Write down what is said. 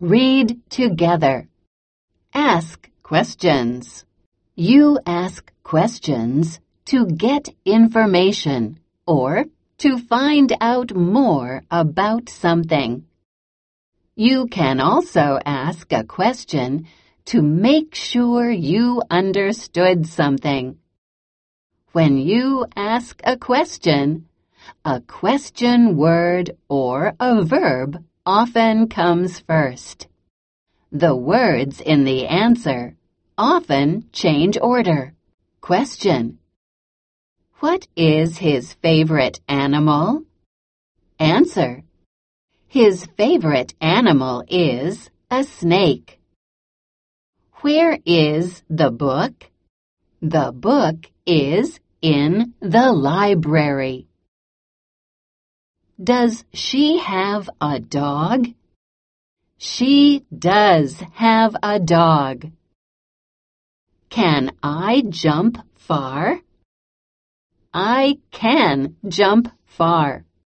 Read together. Ask questions. You ask questions to get information or to find out more about something. You can also ask a question to make sure you understood something. When you ask a question word or a verb often comes first. The words in the answer often change order. Question: What is his favorite animal? Answer: His favorite animal is a snake. Where is the book? The book is in the library. Does she have a dog? She does have a dog. Can I jump far? I can jump far.